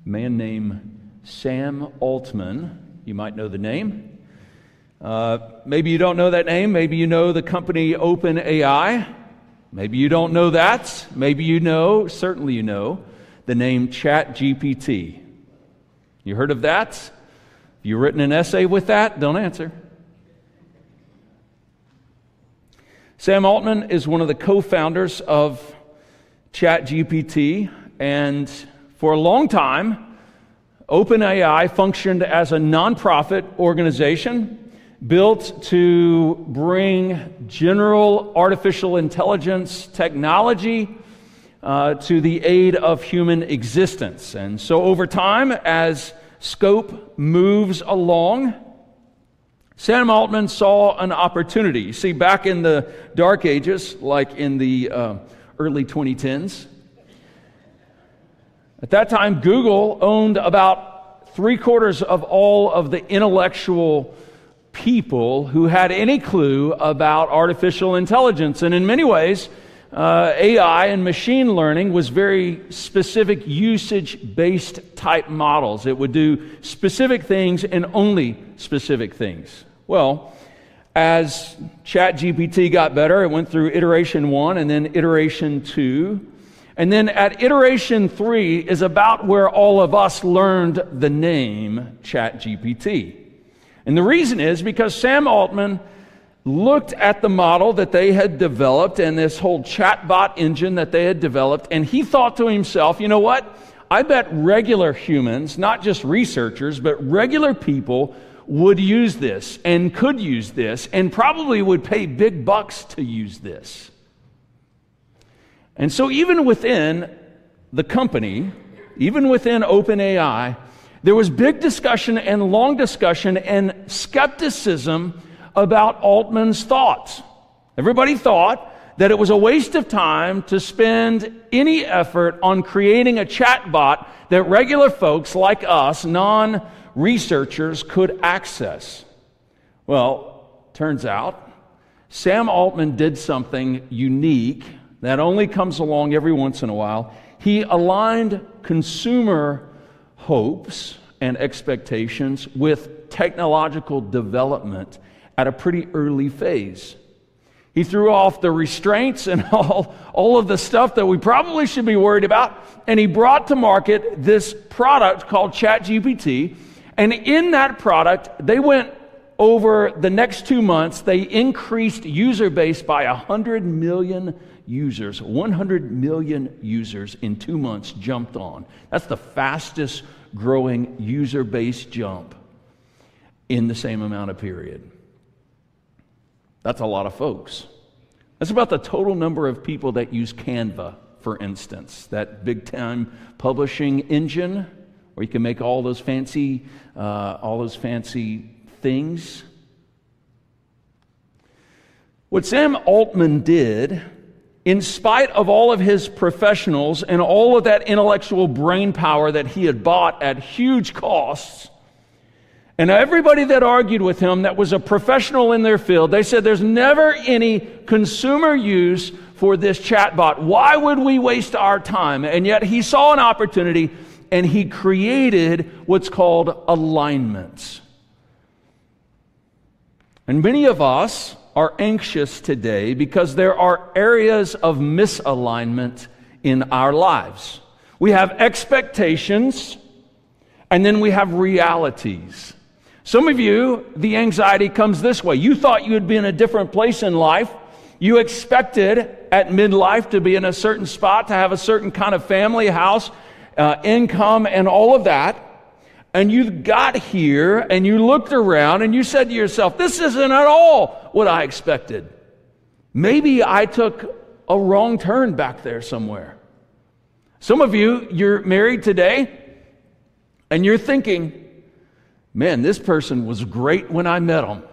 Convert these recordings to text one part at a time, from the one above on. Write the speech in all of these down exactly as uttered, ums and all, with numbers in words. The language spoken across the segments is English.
a man named Sam Altman. You might know the name. Uh, maybe you don't know that name. Maybe you know the company OpenAI. Maybe you don't know that. Maybe you know, certainly you know, the name ChatGPT. You heard of that? Have you written an essay with that? Don't answer. Sam Altman is one of the co-founders of ChatGPT, and for a long time, OpenAI functioned as a nonprofit organization built to bring general artificial intelligence technology uh, to the aid of human existence. And so over time, as scope moves along, Sam Altman saw an opportunity. You see, back in the dark ages, like in the uh, early twenty tens, at that time, Google owned about three quarters of all of the intellectual people who had any clue about artificial intelligence. And in many ways, uh, A I and machine learning was very specific usage-based type models. It would do specific things and only specific things. Well, as ChatGPT got better, it went through iteration one and then iteration two. And then at iteration three is about where all of us learned the name ChatGPT. And the reason is because Sam Altman looked at the model that they had developed and this whole chatbot engine that they had developed, and he thought to himself, you know what? I bet regular humans, not just researchers, but regular people would use this and could use this and probably would pay big bucks to use this. And so even within the company, even within OpenAI, there was big discussion and long discussion and skepticism about Altman's thoughts. Everybody thought that it was a waste of time to spend any effort on creating a chatbot that regular folks like us, non-researchers, could access. Well, turns out Sam Altman did something unique that only comes along every once in a while. He aligned consumer hopes and expectations with technological development at a pretty early phase. He threw off the restraints and all, all of the stuff that we probably should be worried about, and he brought to market this product called ChatGPT. And in that product, they went over the next two months, they increased user base by one hundred million users. one hundred million users in two months jumped on. That's the fastest growing user base jump in the same amount of period. That's a lot of folks. That's about the total number of people that use Canva, for instance, that big-time publishing engine where you can make all those fancy, uh, all those fancy things. What Sam Altman did, in spite of all of his professionals and all of that intellectual brain power that he had bought at huge costs, and everybody that argued with him that was a professional in their field, they said there's never any consumer use for this chatbot. Why would we waste our time? And yet he saw an opportunity and he created what's called alignments. And many of us are anxious today because there are areas of misalignment in our lives. We have expectations and then we have realities. Some of you, the anxiety comes this way. You thought you would be in a different place in life. You expected at midlife to be in a certain spot, to have a certain kind of family, house, uh, income, and all of that. And you got here and you looked around and you said to yourself, this isn't at all what I expected. Maybe I took a wrong turn back there somewhere. Some of you, you're married today and you're thinking, man, this person was great when I met him.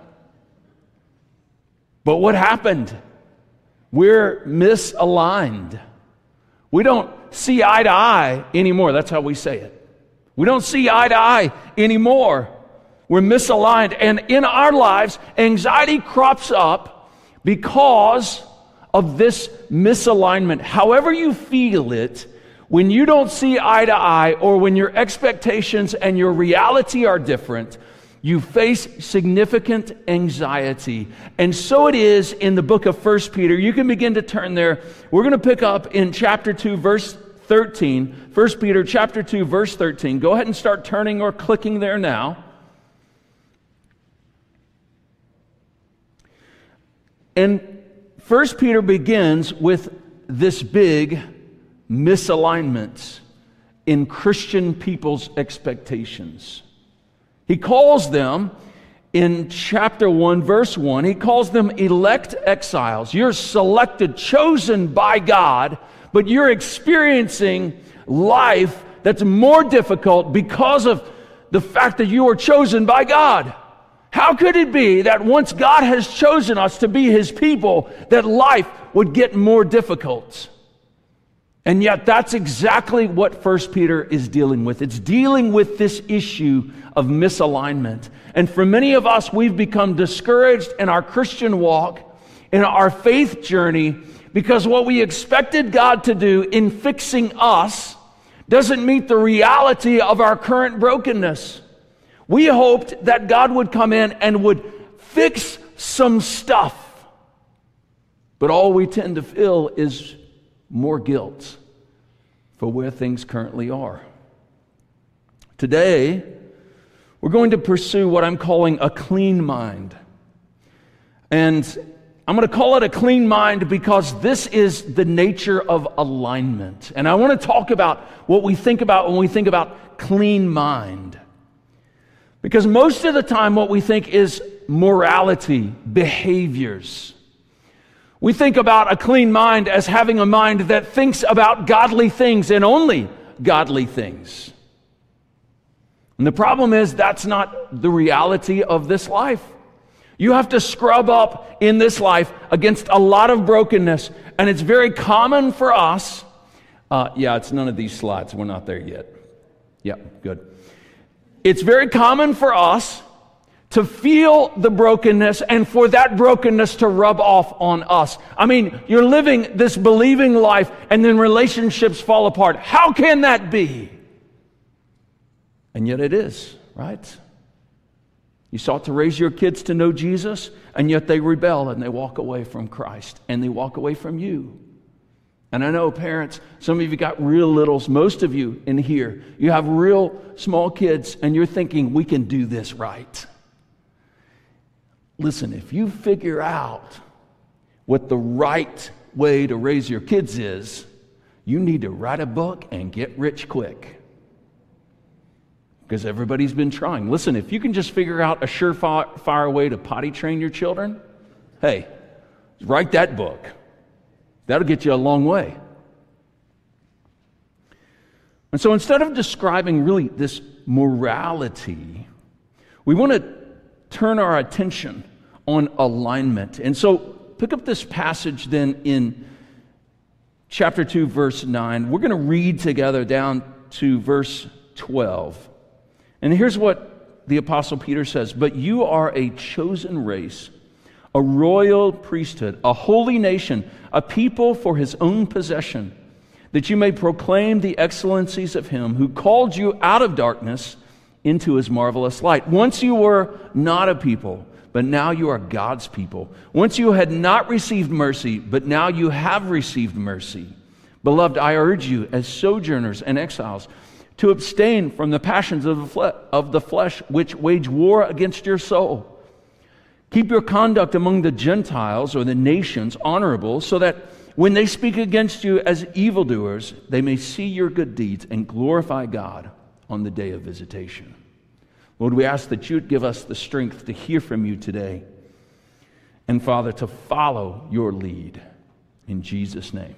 But what happened? We're misaligned. We don't see eye to eye anymore. That's how we say it. We don't see eye to eye anymore. We're misaligned. And in our lives, anxiety crops up because of this misalignment. However you feel it, when you don't see eye to eye, or when your expectations and your reality are different, you face significant anxiety. And so it is in the book of First Peter. You can begin to turn there. We're going to pick up in chapter two, verse thirteen. First Peter chapter two, verse thirteen. Go ahead and start turning or clicking there now. And First Peter begins with this big misalignment in Christian people's expectations. He calls them, in chapter one, verse one, he calls them elect exiles. You're selected, chosen by God, but you're experiencing life that's more difficult because of the fact that you are chosen by God. How could it be that once God has chosen us to be His people, that life would get more difficult? And yet that's exactly what First Peter is dealing with. It's dealing with this issue of misalignment. And for many of us, we've become discouraged in our Christian walk, in our faith journey, because what we expected God to do in fixing us doesn't meet the reality of our current brokenness. We hoped that God would come in and would fix some stuff. But all we tend to feel is more guilt for where things currently are. Today, we're going to pursue what I'm calling a clean mind. And I'm going to call it a clean mind because this is the nature of alignment. And I want to talk about what we think about when we think about clean mind. Because most of the time what we think is morality, behaviors. We think about a clean mind as having a mind that thinks about godly things and only godly things. And the problem is that's not the reality of this life. You have to scrub up in this life against a lot of brokenness, and it's very common for us. Uh, yeah, it's none of these slides. We're not there yet. Yeah, good. It's very common for us to feel the brokenness and for that brokenness to rub off on us. I mean, you're living this believing life and then relationships fall apart. How can that be? And yet it is, right? You sought to raise your kids to know Jesus, and yet they rebel and they walk away from Christ and they walk away from you. And I know parents, some of you got real littles, most of you in here, you have real small kids and you're thinking, we can do this right. Listen, if you figure out what the right way to raise your kids is, you need to write a book and get rich quick. Because everybody's been trying. Listen, if you can just figure out a surefire way to potty train your children, hey, write that book. That'll get you a long way. And so instead of describing really this morality, we want to turn our attention on alignment. And so pick up this passage then in chapter two, verse nine. We're going to read together down to verse twelve. And here's what the Apostle Peter says: "But you are a chosen race, a royal priesthood, a holy nation, a people for His own possession, that you may proclaim the excellencies of Him who called you out of darkness into His marvelous light. Once you were not a people, but now you are God's people. Once you had not received mercy, but now you have received mercy. Beloved, I urge you as sojourners and exiles to abstain from the passions of the, fle- of the flesh which wage war against your soul. Keep your conduct among the Gentiles or the nations honorable, so that when they speak against you as evildoers, they may see your good deeds and glorify God on the day of visitation." Lord, we ask that you'd give us the strength to hear from you today. And Father, to follow your lead. In Jesus' name.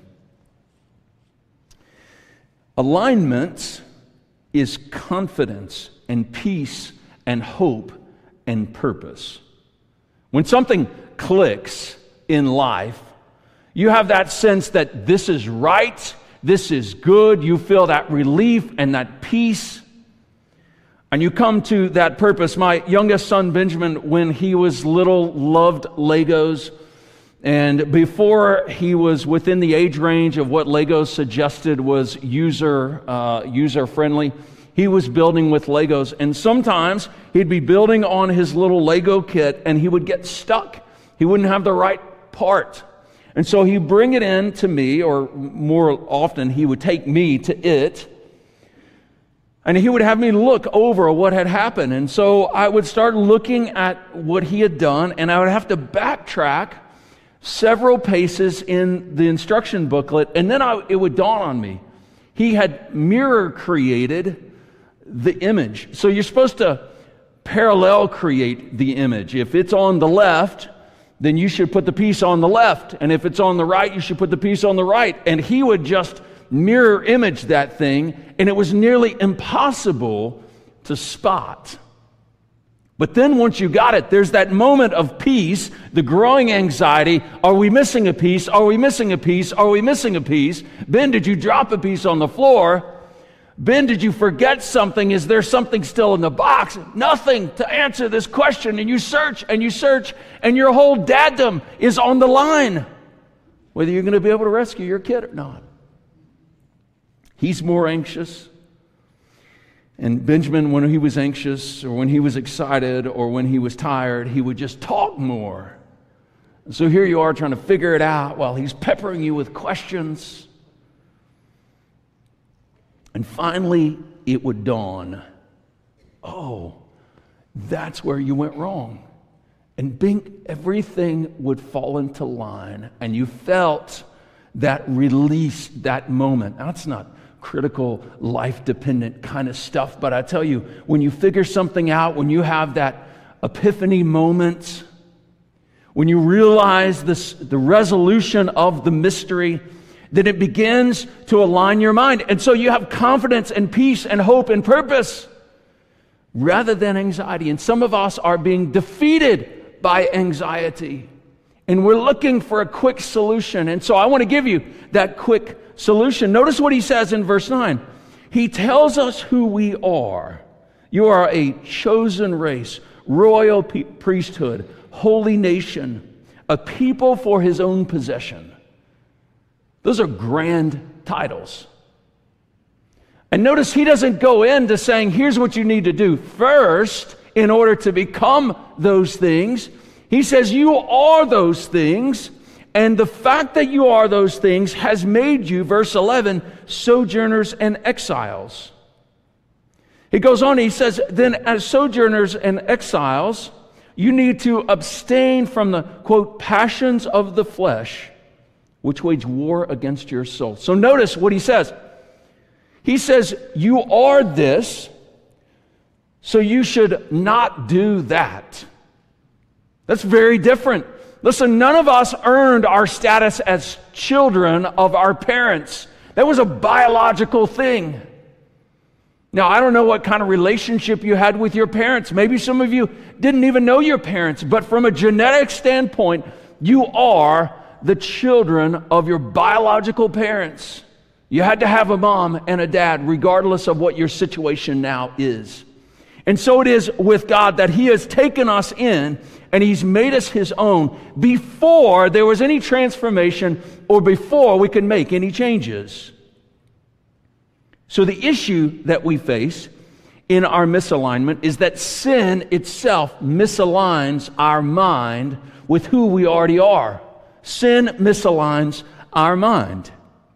Alignment is confidence and peace and hope and purpose. When something clicks in life, you have that sense that this is right, this is good. You feel that relief and that peace. And you come to that purpose. My youngest son, Benjamin, when he was little, loved Legos. And before he was within the age range of what Legos suggested was user uh, user friendly, he was building with Legos. And sometimes he'd be building on his little Lego kit and he would get stuck. He wouldn't have the right part. And so he'd bring it in to me, or more often he would take me to it. And he would have me look over what had happened. And so I would start looking at what he had done, and I would have to backtrack several paces in the instruction booklet, and then I, it would dawn on me. He had mirror created the image. So you're supposed to parallel create the image. If it's on the left, then you should put the piece on the left. And if it's on the right, you should put the piece on the right. And he would just mirror image that thing, and it was nearly impossible to spot. But then once you got it, there's that moment of peace, the growing anxiety. Are we missing a piece? Are we missing a piece? Are we missing a piece? Ben, did you drop a piece on the floor? Ben, did you forget something? Is there something still in the box? Nothing to answer this question. And you search and you search, and your whole daddom is on the line, whether you're going to be able to rescue your kid or not. He's more anxious. And Benjamin, when he was anxious or when he was excited or when he was tired, he would just talk more. And so here you are trying to figure it out while he's peppering you with questions. And finally, it would dawn. Oh, that's where you went wrong. And bink, everything would fall into line. And you felt that release, that moment. Now, it's not critical, life-dependent kind of stuff. But I tell you, when you figure something out, when you have that epiphany moment, when you realize this, the resolution of the mystery, then it begins to align your mind. And so you have confidence and peace and hope and purpose rather than anxiety. And some of us are being defeated by anxiety. And we're looking for a quick solution. And so I want to give you that quick solution. Notice what he says in verse nine. He tells us who we are. You are a chosen race, royal pe- priesthood, holy nation, a people for his own possession. Those are grand titles. And notice he doesn't go into saying, here's what you need to do first in order to become those things. He says, you are those things. And the fact that you are those things has made you, verse eleven, sojourners and exiles. He goes on, he says, then as sojourners and exiles, you need to abstain from the, quote, passions of the flesh, which wage war against your soul. So notice what he says. He says, you are this, so you should not do that. That's very different. Listen, none of us earned our status as children of our parents. That was a biological thing. Now, I don't know what kind of relationship you had with your parents. Maybe some of you didn't even know your parents. But from a genetic standpoint, you are the children of your biological parents. You had to have a mom and a dad, regardless of what your situation now is. And so it is with God that He has taken us in and He's made us His own before there was any transformation or before we could make any changes. So the issue that we face in our misalignment is that sin itself misaligns our mind with who we already are. Sin misaligns our mind.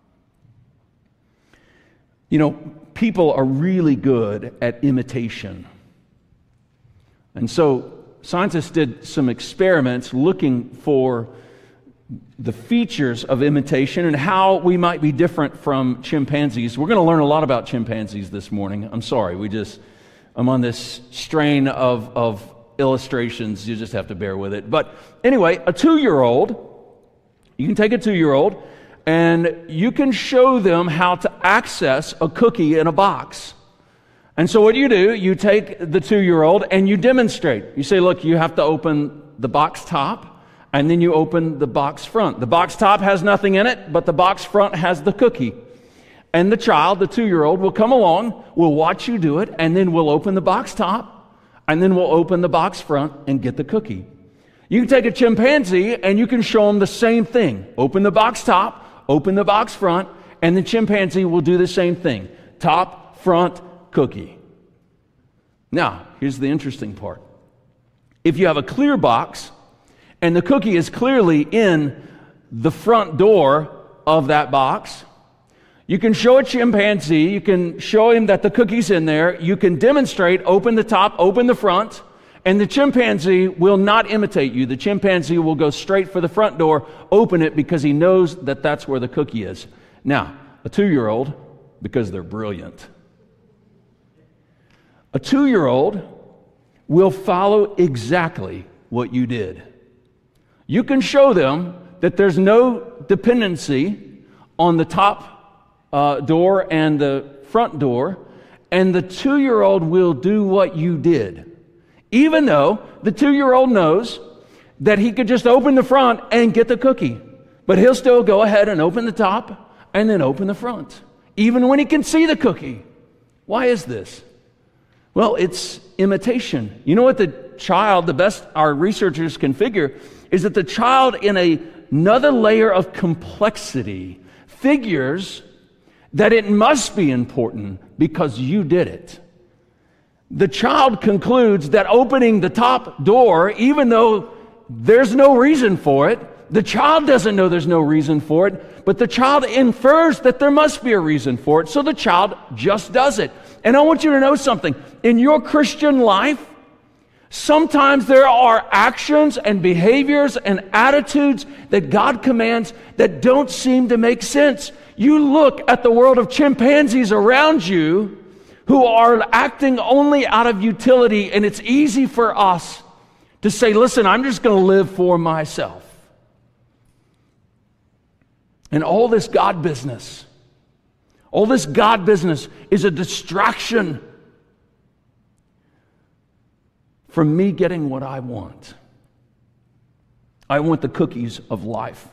You know, people are really good at imitation. And so scientists did some experiments looking for the features of imitation and how we might be different from chimpanzees. We're going to learn a lot about chimpanzees this morning. I'm sorry, we just, I'm on this strain of, of illustrations. You just have to bear with it. But anyway, a two-year-old, you can take a two-year-old and you can show them how to access a cookie in a box. And so what do you do? You take the two-year-old and you demonstrate. You say, look, you have to open the box top, and then you open the box front. The box top has nothing in it, but the box front has the cookie. And the child, the two-year-old, will come along, will watch you do it, and then we'll open the box top, and then we'll open the box front and get the cookie. You can take a chimpanzee and you can show them the same thing. Open the box top, open the box front, and the chimpanzee will do the same thing. Top, front, cookie. Now, here's the interesting part. If you have a clear box and the cookie is clearly in the front door of that box, you can show a chimpanzee, you can show him that the cookie's in there, you can demonstrate, open the top, open the front, and the chimpanzee will not imitate you. The chimpanzee will go straight for the front door, open it because he knows that that's where the cookie is. Now, a two-year-old, because they're brilliant, a two-year-old will follow exactly what you did. You can show them that there's no dependency on the top uh, door and the front door, and the two-year-old will do what you did. Even though the two-year-old knows that he could just open the front and get the cookie. But he'll still go ahead and open the top and then open the front, even when he can see the cookie. Why is this? Well, it's imitation. You know what the child, the best our researchers can figure, is that the child in a, another layer of complexity figures that it must be important because you did it. The child concludes that opening the top door, even though there's no reason for it, the child doesn't know there's no reason for it, but the child infers that there must be a reason for it, so the child just does it. And I want you to know something. In your Christian life, sometimes there are actions and behaviors and attitudes that God commands that don't seem to make sense. You look at the world of chimpanzees around you who are acting only out of utility, and it's easy for us to say, listen, I'm just going to live for myself. And all this God business, all this God business is a distraction from me getting what I want. I want the cookies of life.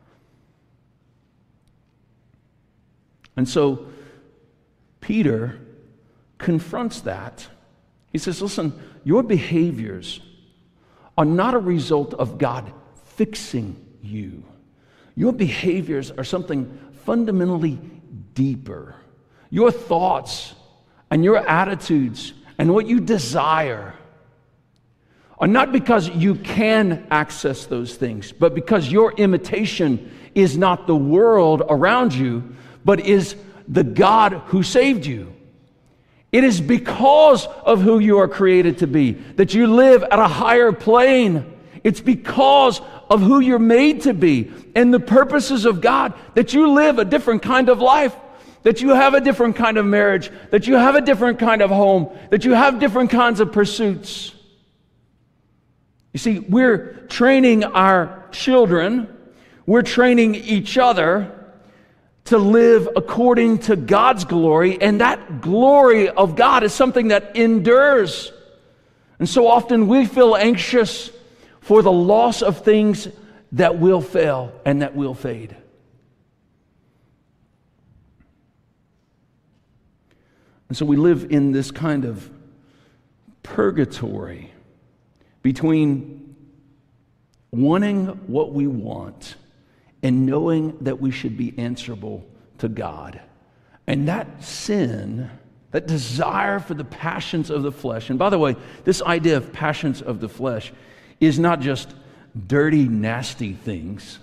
And so Peter confronts that. He says, listen, your behaviors are not a result of God fixing you. Your behaviors are something fundamentally deeper. Your thoughts and your attitudes and what you desire are not because you can access those things, but because your imitation is not the world around you, but is the God who saved you. It is because of who you are created to be that you live at a higher plane. It's because of who you're made to be and the purposes of God that you live a different kind of life, that you have a different kind of marriage, that you have a different kind of home, that you have different kinds of pursuits. You see, we're training our children, we're training each other to live according to God's glory, and that glory of God is something that endures. And so often we feel anxious for the loss of things that will fail and that will fade. And so we live in this kind of purgatory between wanting what we want and knowing that we should be answerable to God. And that sin, that desire for the passions of the flesh, and by the way, this idea of passions of the flesh is not just dirty, nasty things.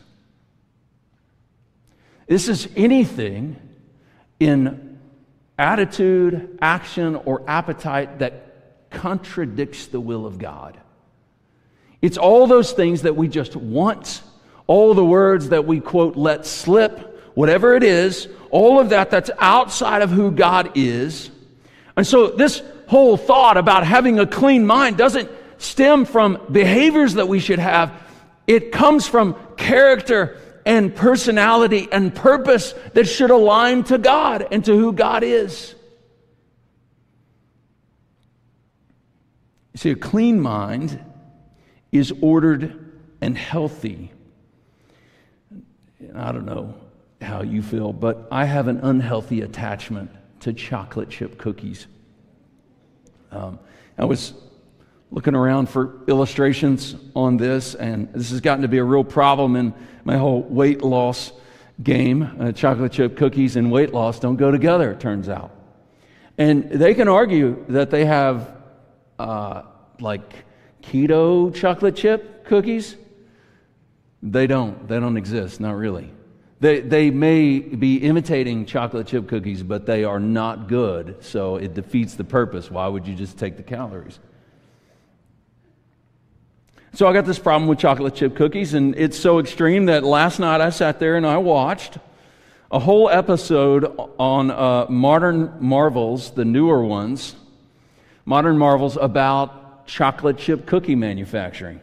This is anything in attitude, action, or appetite that contradicts the will of God. It's all those things that we just want, all the words that we, quote, let slip, whatever it is, all of that that's outside of who God is. And so this whole thought about having a clean mind doesn't stem from behaviors that we should have. It comes from character and personality and purpose that should align to God and to who God is. You see, a clean mind is ordered and healthy. I don't know how you feel, but I have an unhealthy attachment to chocolate chip cookies. Um, I was looking around for illustrations on this, and this has gotten to be a real problem in my whole weight loss game. Uh, chocolate chip cookies and weight loss don't go together, it turns out. And they can argue that they have uh, like keto chocolate chip cookies. They don't. They don't exist, not really. They, they may be imitating chocolate chip cookies, but they are not good, so it defeats the purpose. Why would you just take the calories? So I got this problem with chocolate chip cookies, and it's so extreme that last night I sat there and I watched a whole episode on uh, Modern Marvels, the newer ones, Modern Marvels about chocolate chip cookie manufacturing.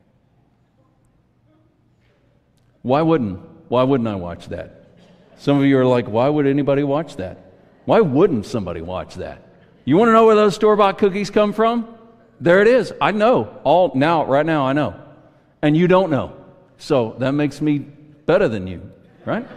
Why wouldn't? Why wouldn't I watch that? Some of you are like, why would anybody watch that? Why wouldn't somebody watch that? You want to know where those store-bought cookies come from? There it is. I know. All now, right now, I know. And you don't know. So that makes me better than you, right?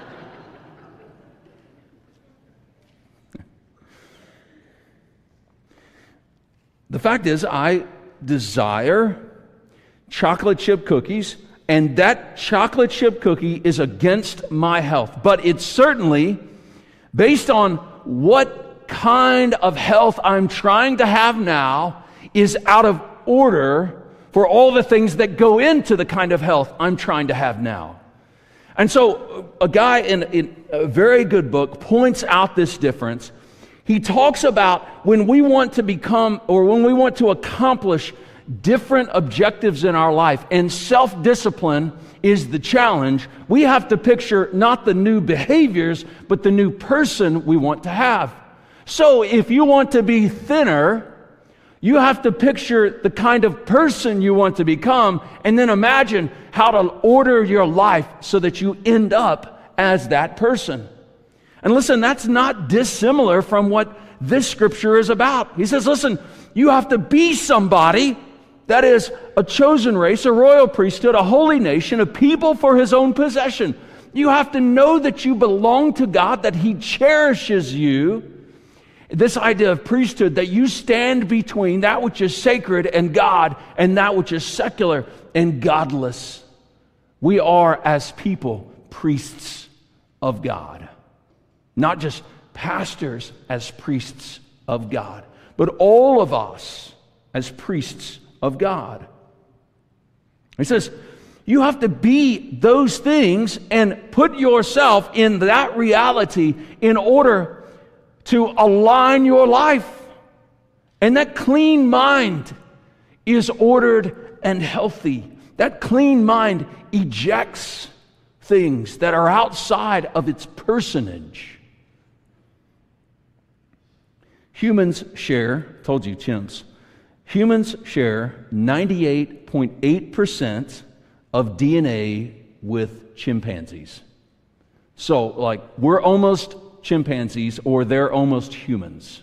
The fact is, I desire chocolate chip cookies, and that chocolate chip cookie is against my health. But it's certainly based on what kind of health I'm trying to have now is out of order for all the things that go into the kind of health I'm trying to have now. And so a guy in, in a very good book points out this difference. He talks about when we want to become, or when we want to accomplish different objectives in our life, and self-discipline is the challenge, we have to picture not the new behaviors, but the new person we want to have. So if you want to be thinner, you have to picture the kind of person you want to become, and then imagine how to order your life so that you end up as that person. And listen, that's not dissimilar from what this scripture is about. He says, listen, you have to be somebody that is a chosen race, a royal priesthood, a holy nation, a people for his own possession. You have to know that you belong to God, that he cherishes you. This idea of priesthood, that you stand between that which is sacred and God and that which is secular and godless. We are, as people, priests of God. Not just pastors as priests of God, but all of us as priests of God. He says, you have to be those things and put yourself in that reality in order to align your life. And that clean mind is ordered and healthy. That clean mind ejects things that are outside of its personage. Humans share, told you chimps, humans share ninety-eight point eight percent of D N A with chimpanzees. So, like, we're almost chimpanzees, or they're almost humans.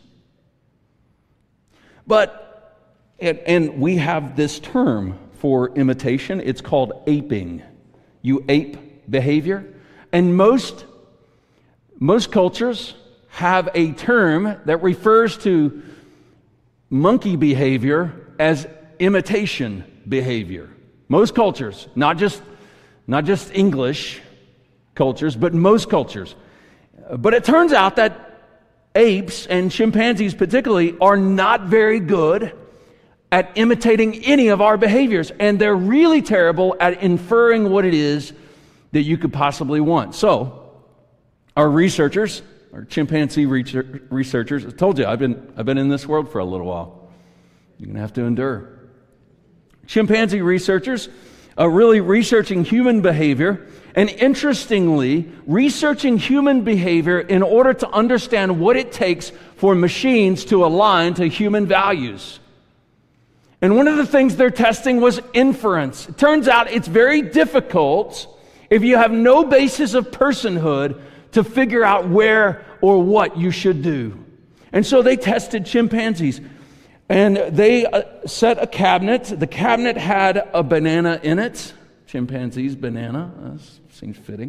But, and, and we have this term for imitation. It's called aping. You ape behavior. And most, most cultures have a term that refers to monkey behavior as imitation behavior. Most cultures, not just, not just English cultures, but most cultures. But it turns out that apes, and chimpanzees particularly, are not very good at imitating any of our behaviors. And they're really terrible at inferring what it is that you could possibly want. So, our researchers, our chimpanzee researchers, I told you, I've been, I've been in this world for a little while. You're going to have to endure. Chimpanzee researchers are really researching human behavior, and interestingly, researching human behavior in order to understand what it takes for machines to align to human values. And one of the things they're testing was inference. It turns out it's very difficult, if you have no basis of personhood, to figure out where or what you should do. And so they tested chimpanzees. And they uh, set a cabinet. The cabinet had a banana in it. Chimpanzee's banana. Uh, seems fitting.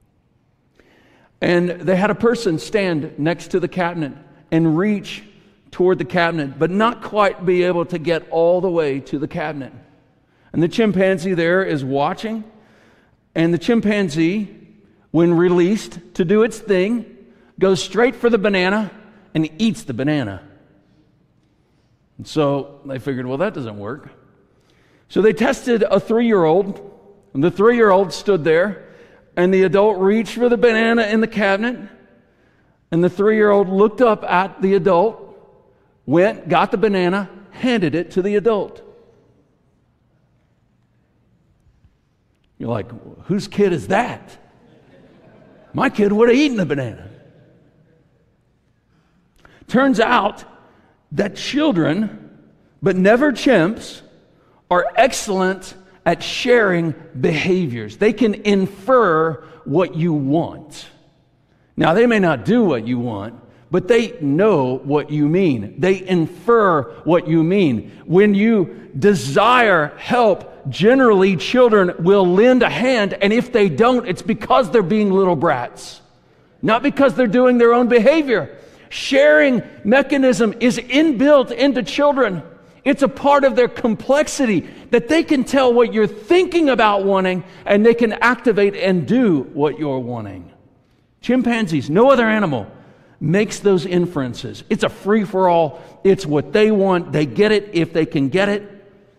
And they had a person stand next to the cabinet and reach toward the cabinet, but not quite be able to get all the way to the cabinet. And the chimpanzee there is watching, and the chimpanzee, when released to do its thing, goes straight for the banana and eats the banana. And so they figured, well, that doesn't work. So they tested a three-year-old, and the three-year-old stood there, and the adult reached for the banana in the cabinet, and the three-year-old looked up at the adult, went, got the banana, handed it to the adult. You're like, whose kid is that? My kid would have eaten the banana. Turns out that children, but never chimps, are excellent at sharing behaviors. They can infer what you want. Now, they may not do what you want, but they know what you mean. They infer what you mean. When you desire help, generally children will lend a hand, and if they don't, it's because they're being little brats, not because they're doing their own behavior. Sharing mechanism is inbuilt into children. It's a part of their complexity that they can tell what you're thinking about wanting, and they can activate and do what you're wanting. Chimpanzees, no other animal, makes those inferences. It's a free-for-all. It's what they want. They get it if they can get it.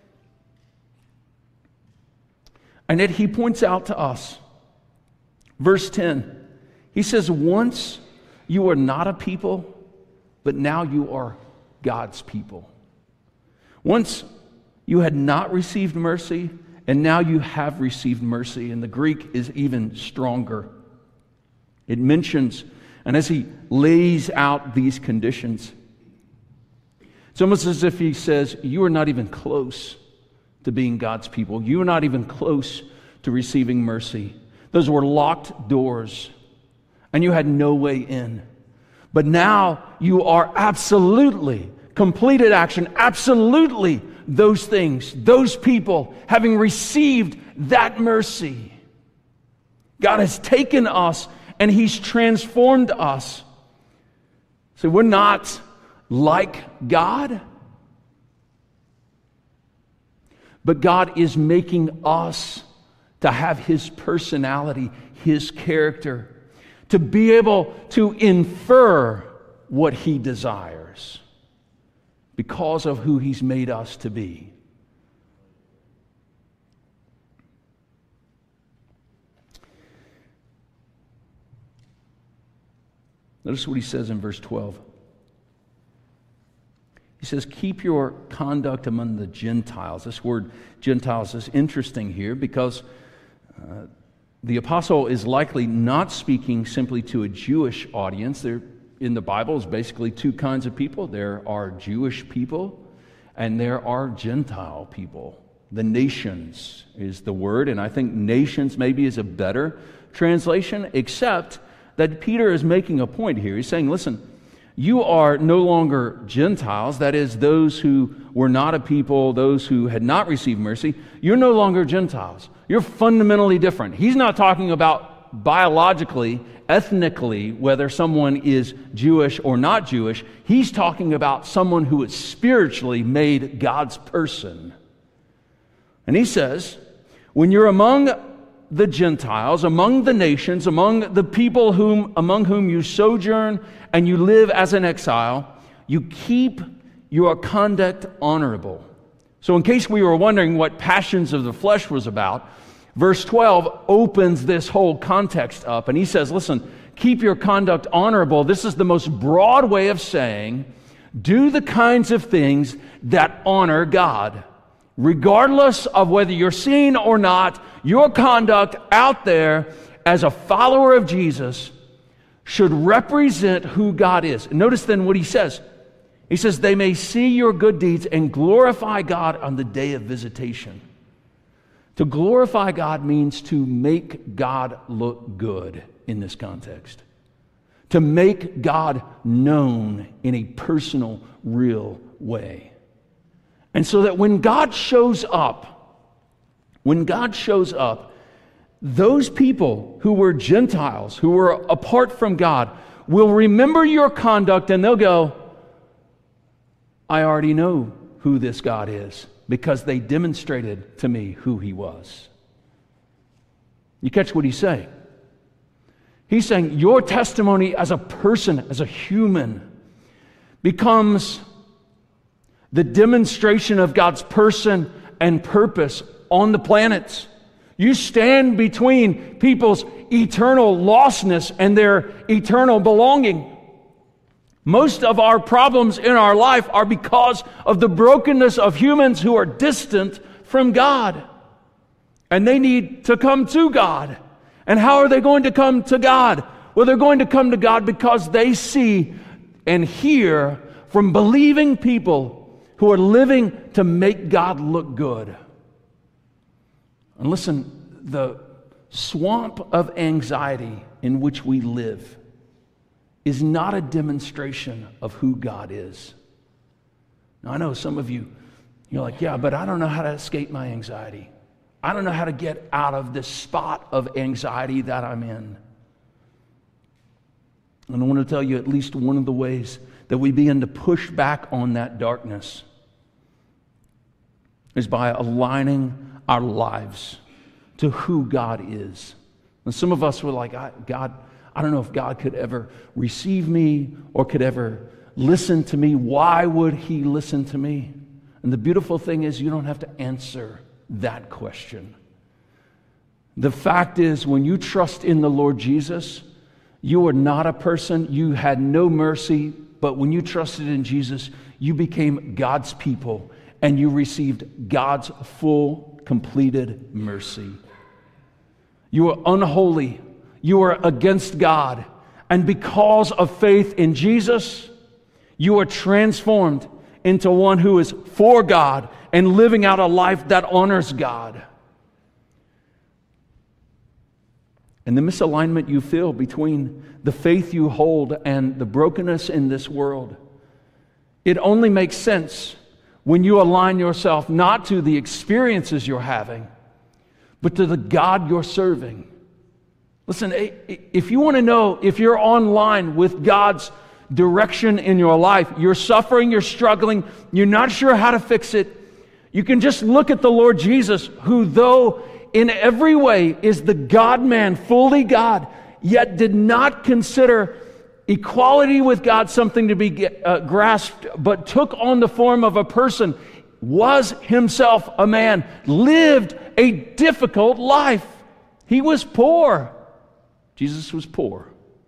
And yet he points out to us, verse ten, he says, once you are not a people, but now you are God's people. Once you had not received mercy, and now you have received mercy. And the Greek is even stronger. It mentions, and as he lays out these conditions, it's almost as if he says, you are not even close to being God's people. You are not even close to receiving mercy. Those were locked doors, and you had no way in. But now you are absolutely, completed action, absolutely those things, those people, having received that mercy. God has taken us and He's transformed us. So we're not like God, but God is making us to have His personality, His character, to be able to infer what He desires because of who He's made us to be. Notice what he says in verse twelve. He says, keep your conduct among the Gentiles. This word Gentiles is interesting here because uh, the apostle is likely not speaking simply to a Jewish audience. There, in the Bible, is basically two kinds of people. There are Jewish people and there are Gentile people. The nations is the word, and I think nations maybe is a better translation, except that Peter is making a point here. He's saying, listen, you are no longer Gentiles, that is, those who were not a people, those who had not received mercy. You're no longer Gentiles. You're fundamentally different. He's not talking about biologically, ethnically, whether someone is Jewish or not Jewish. He's talking about someone who is spiritually made God's person. And he says, when you're among the Gentiles, among the nations, among the people whom among whom you sojourn and you live as an exile, you keep your conduct honorable. So in case we were wondering what passions of the flesh was about, verse twelve opens this whole context up, and he says, listen, keep your conduct honorable. This is the most broad way of saying, do the kinds of things that honor God. Regardless of whether you're seen or not, your conduct out there as a follower of Jesus should represent who God is. And notice then what he says. He says, they may see your good deeds and glorify God on the day of visitation. To glorify God means to make God look good in this context. To make God known in a personal, real way. And so that when God shows up, when God shows up, those people who were Gentiles, who were apart from God, will remember your conduct and they'll go, I already know who this God is because they demonstrated to me who He was. You catch what He's saying? He's saying your testimony as a person, as a human, becomes the demonstration of God's person and purpose on the planet. You stand between people's eternal lostness and their eternal belonging. Most of our problems in our life are because of the brokenness of humans who are distant from God. And they need to come to God. And how are they going to come to God? Well, they're going to come to God because they see and hear from believing people who are living to make God look good. And listen, the swamp of anxiety in which we live is not a demonstration of who God is. Now, I know some of you, you're like, yeah, but I don't know how to escape my anxiety. I don't know how to get out of this spot of anxiety that I'm in. And I want to tell you at least one of the ways that we begin to push back on that darkness is by aligning our lives to who God is. And some of us were like, I, God, I don't know if God could ever receive me or could ever listen to me. Why would He listen to me? And the beautiful thing is you don't have to answer that question. The fact is, when you trust in the Lord Jesus, you are not a person, you had no mercy, but when you trusted in Jesus, you became God's people and you received God's full, completed mercy. You are unholy, you are against God, and because of faith in Jesus, you are transformed into one who is for God and living out a life that honors God. And the misalignment you feel between the faith you hold and the brokenness in this world, it only makes sense when you align yourself not to the experiences you're having, but to the God you're serving. Listen, if you want to know if you're online with God's direction in your life, you're suffering, you're struggling, you're not sure how to fix it, you can just look at the Lord Jesus, who though in every way is the God-man, fully God, yet did not consider equality with God something to be uh, grasped, but took on the form of a person, was himself a man, lived a difficult life. He was poor. Jesus was poor.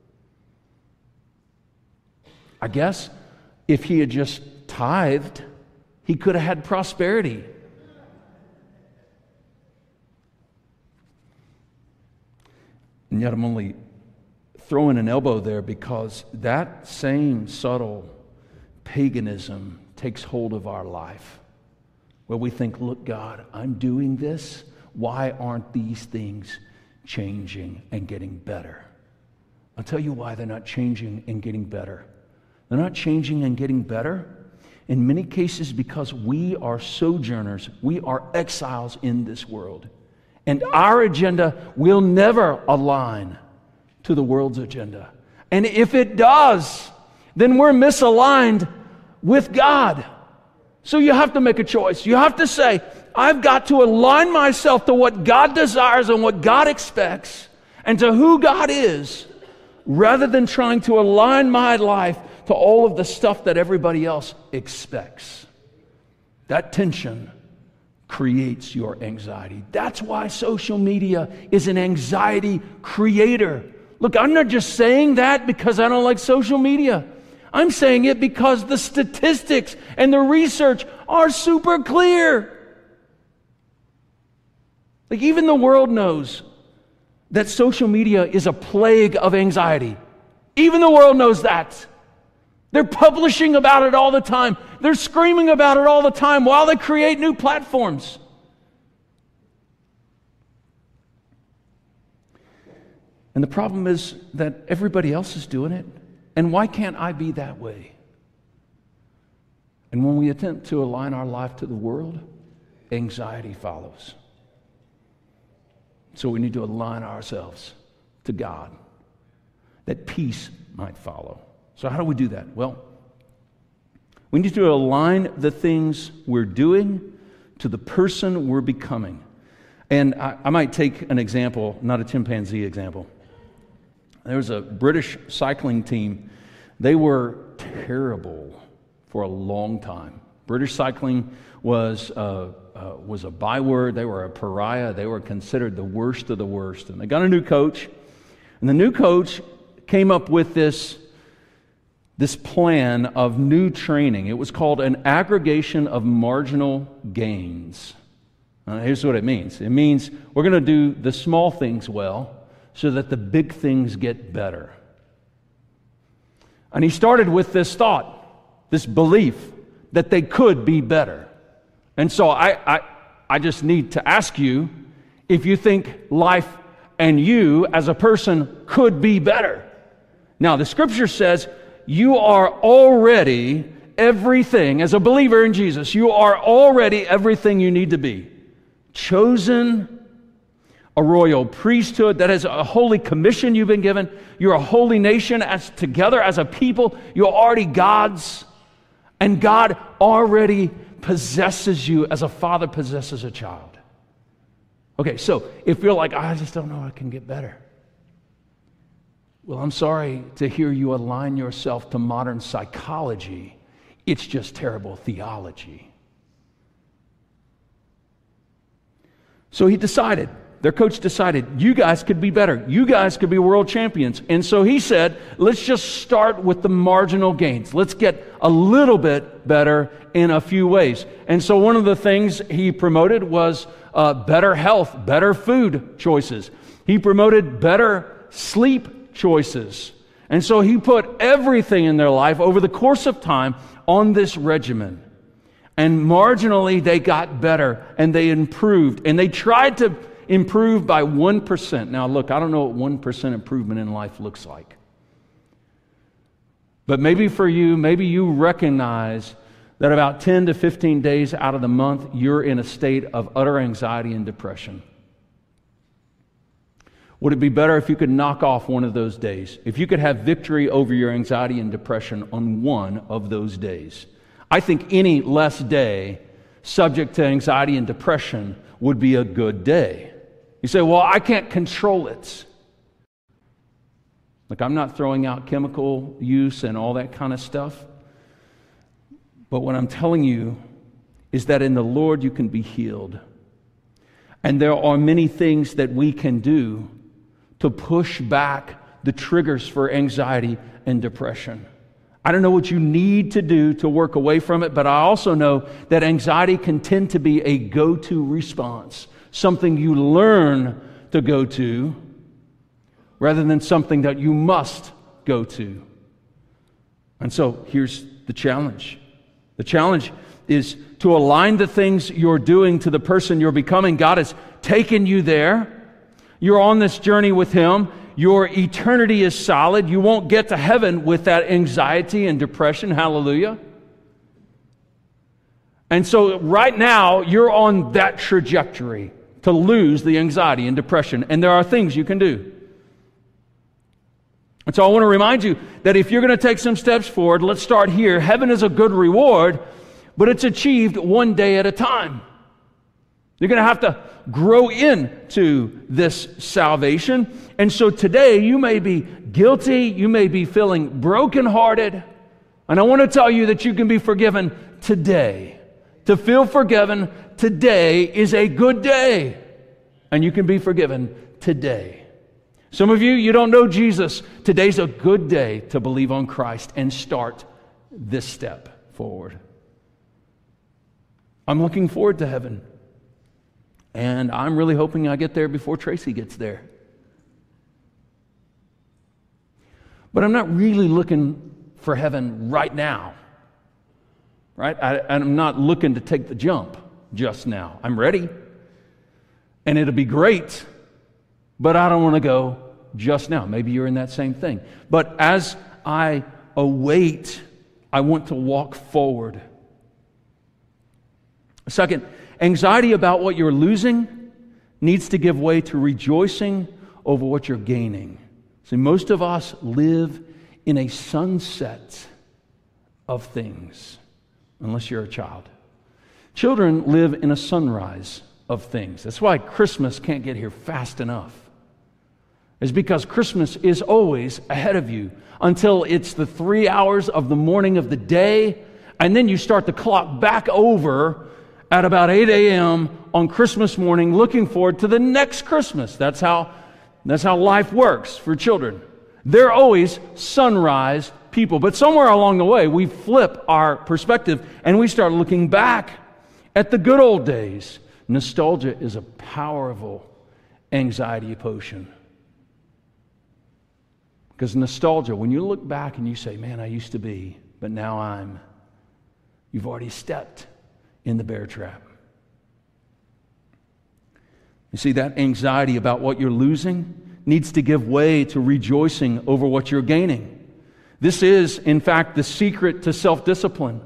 I guess if he had just tithed, he could have had prosperity. And yet I'm only throwing an elbow there because that same subtle paganism takes hold of our life, where we think, look, God, I'm doing this. Why aren't these things changing and getting better? I'll tell you why they're not changing and getting better. They're not changing and getting better in many cases because we are sojourners. We are exiles in this world. And our agenda will never align to the world's agenda. And if it does, then we're misaligned with God. So you have to make a choice. You have to say, I've got to align myself to what God desires and what God expects and to who God is, rather than trying to align my life to all of the stuff that everybody else expects. That tension creates your anxiety. That's why social media is an anxiety creator. Look, I'm not just saying that because I don't like social media. I'm saying it because the statistics and the research are super clear. Like, even the world knows that social media is a plague of anxiety. Even the world knows that. They're publishing about it all the time. They're screaming about it all the time while they create new platforms. And the problem is that everybody else is doing it. And why can't I be that way? And when we attempt to align our life to the world, anxiety follows. So we need to align ourselves to God, that peace might follow. So how do we do that? Well, We need to align the things we're doing to the person we're becoming. And I, I might take an example, not a chimpanzee example. There was a British cycling team. They were terrible for a long time. British cycling was uh, uh, was a byword. They were a pariah. They were considered the worst of the worst. And they got a new coach. And the new coach came up with this, this plan of new training. It was called an aggregation of marginal gains. Uh, here's what it means. It means we're going to do the small things well so that the big things get better. And he started with this thought, this belief that they could be better. And so I, I, I just need to ask you if you think life and you as a person could be better. Now, the Scripture says you are already everything, as a believer in Jesus, you are already everything you need to be. Chosen, a royal priesthood, that is a holy commission you've been given. You're a holy nation as together as a people. You're already God's. And God already possesses you as a father possesses a child. Okay, so if you're like, I just don't know I can get better. Well, I'm sorry to hear you align yourself to modern psychology. It's just terrible theology. So he decided, their coach decided, you guys could be better. You guys could be world champions. And so he said, let's just start with the marginal gains. Let's get a little bit better in a few ways. And so one of the things he promoted was uh, better health, better food choices. He promoted better sleep choices. And so he put everything in their life over the course of time on this regimen. And marginally they got better and they improved. And they tried to improve by one percent. Now look, I don't know what one percent improvement in life looks like. But maybe for you, maybe you recognize that about ten to fifteen days out of the month, you're in a state of utter anxiety and depression. Would it be better if you could knock off one of those days? If you could have victory over your anxiety and depression on one of those days? I think any less day subject to anxiety and depression would be a good day. You say, well, I can't control it. Look, I'm not throwing out chemical use and all that kind of stuff. But what I'm telling you is that in the Lord you can be healed. And there are many things that we can do to push back the triggers for anxiety and depression. I don't know what you need to do to work away from it, but I also know that anxiety can tend to be a go-to response, something you learn to go to rather than something that you must go to. And so here's the challenge. The challenge is to align the things you're doing to the person you're becoming. God has taken you there. You're on this journey with Him. Your eternity is solid. You won't get to heaven with that anxiety and depression. Hallelujah. And so right now, you're on that trajectory to lose the anxiety and depression. And there are things you can do. And so I want to remind you that if you're going to take some steps forward, let's start here. Heaven is a good reward, but it's achieved one day at a time. You're going to have to grow into this salvation. And so today you may be guilty, you may be feeling brokenhearted, and I want to tell you that you can be forgiven today. To feel forgiven today is a good day, and you can be forgiven today. Some of you, you don't know Jesus. Today's a good day to believe on Christ and start this step forward. I'm looking forward to heaven. And I'm really hoping I get there before Tracy gets there. But I'm not really looking for heaven right now. Right? I, I'm not looking to take the jump just now. I'm ready. And it'll be great. But I don't want to go just now. Maybe you're in that same thing. But as I await, I want to walk forward. Second, anxiety about what you're losing needs to give way to rejoicing over what you're gaining. See, most of us live in a sunset of things. unless you're a child. Children live in a sunrise of things. That's why Christmas can't get here fast enough. It's because Christmas is always ahead of you until it's the three hours of the morning of the day, and then you start the clock back over at about eight a.m. on Christmas morning, looking forward to the next Christmas. That's how, that's how life works for children. They're always sunrise people. But somewhere along the way, we flip our perspective and we start looking back at the good old days. Nostalgia is a powerful anxiety potion. Because nostalgia, when you look back and you say, man, I used to be, but now I'm, you've already stepped in the bear trap. You see, that anxiety about what you're losing needs to give way to rejoicing over what you're gaining. This is, in fact, the secret to self-discipline.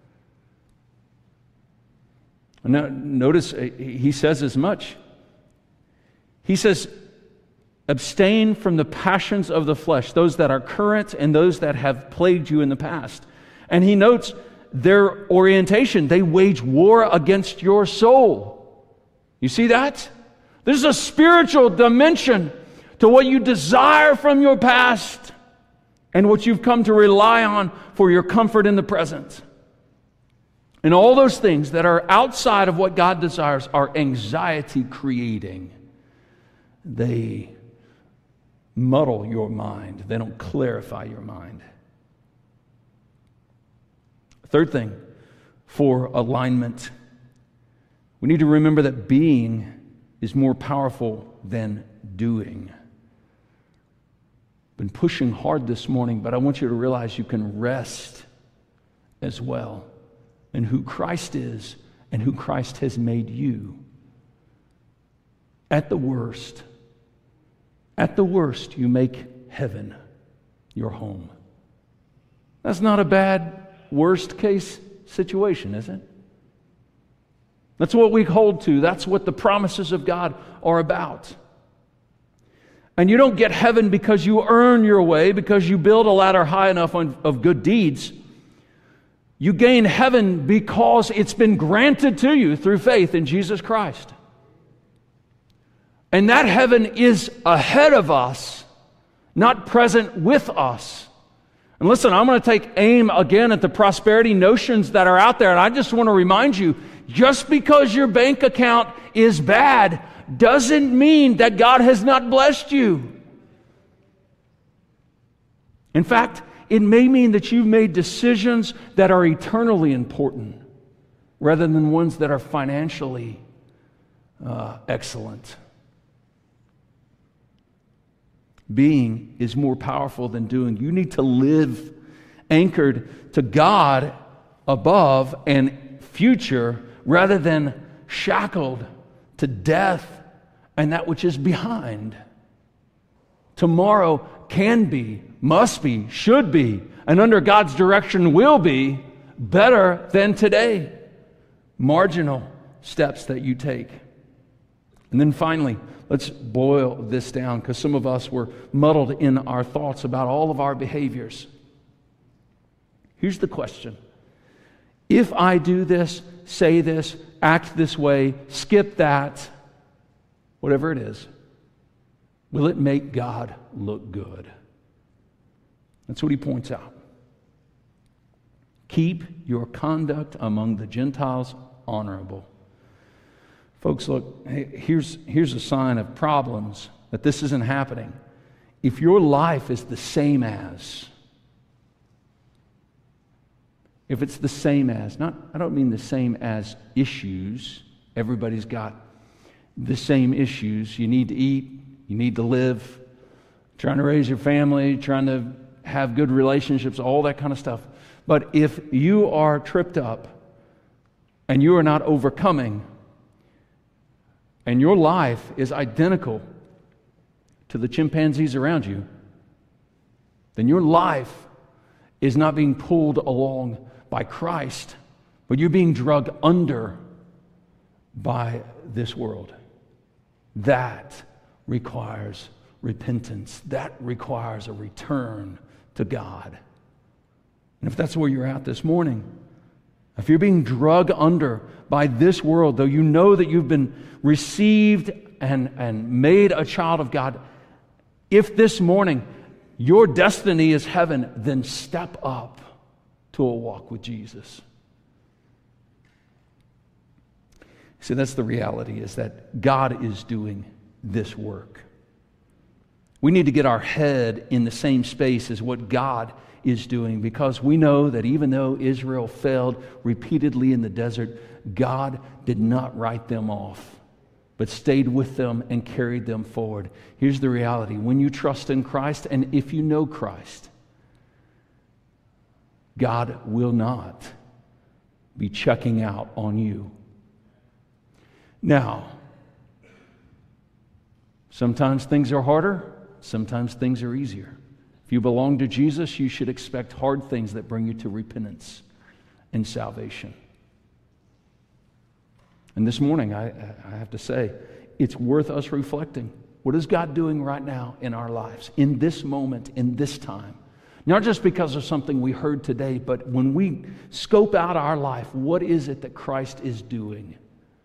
Now, notice he says as much. He says, abstain from the passions of the flesh, those that are current and those that have plagued you in the past. And he notes their orientation. They wage war against your soul. You see that? There's a spiritual dimension to what you desire from your past and what you've come to rely on for your comfort in the present. And all those things that are outside of what God desires are anxiety creating. They muddle your mind. They don't clarify your mind. Third thing, for alignment, we need to remember that being is more powerful than doing. Been pushing hard this morning, but I want you to realize you can rest as well in who Christ is and who Christ has made you. At the worst, at the worst, you make heaven your home. That's not a bad worst case situation, is it? That's what we hold to. That's what the promises of God are about. And you don't get heaven because you earn your way, because you build a ladder high enough on, of good deeds. You gain heaven because it's been granted to you through faith in Jesus Christ. And that heaven is ahead of us, not present with us. And listen, I'm going to take aim again at the prosperity notions that are out there. And I just want to remind you, just because your bank account is bad doesn't mean that God has not blessed you. In fact, it may mean that you've made decisions that are eternally important rather than ones that are financially uh, excellent. Being is more powerful than doing. You need to live anchored to God above and future rather than shackled to death and that which is behind. Tomorrow can be, must be, should be, and under God's direction will be better than today. Marginal steps that you take. And then finally, let's boil this down, because some of us were muddled in our thoughts about all of our behaviors. Here's the question. If I do this, say this, act this way, skip that, whatever it is, will it make God look good? That's what he points out. Keep your conduct among the Gentiles honorable. Folks, look, here's, here's a sign of problems that this isn't happening. If your life is the same as, if it's the same as, not, I don't mean the same as issues. Everybody's got the same issues. You need to eat, you need to live, trying to raise your family, trying to have good relationships, all that kind of stuff. But if you are tripped up and you are not overcoming, and your life is identical to the chimpanzees around you, then your life is not being pulled along by Christ, but you're being drugged under by this world. That requires repentance. That requires a return to God. And if that's where you're at this morning, If you're being drug under by this world, though you know that you've been received and, and made a child of God, if this morning your destiny is heaven, then step up to a walk with Jesus. See, that's the reality, is that God is doing this work. We need to get our head in the same space as what God is doing, because we know that even though Israel failed repeatedly in the desert, God did not write them off, but stayed with them and carried them forward. Here's the reality. When you trust in Christ, and if you know Christ, God will not be checking out on you. Now, sometimes things are harder, sometimes things are easier. If you belong to Jesus, you should expect hard things that bring you to repentance and salvation. And this morning, I, I have to say, it's worth us reflecting. What is God doing right now in our lives, in this moment, in this time? Not just because of something we heard today, but when we scope out our life, what is it that Christ is doing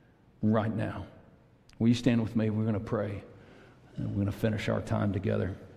right now? Will you stand with me? We're going to pray, and we're going to finish our time together.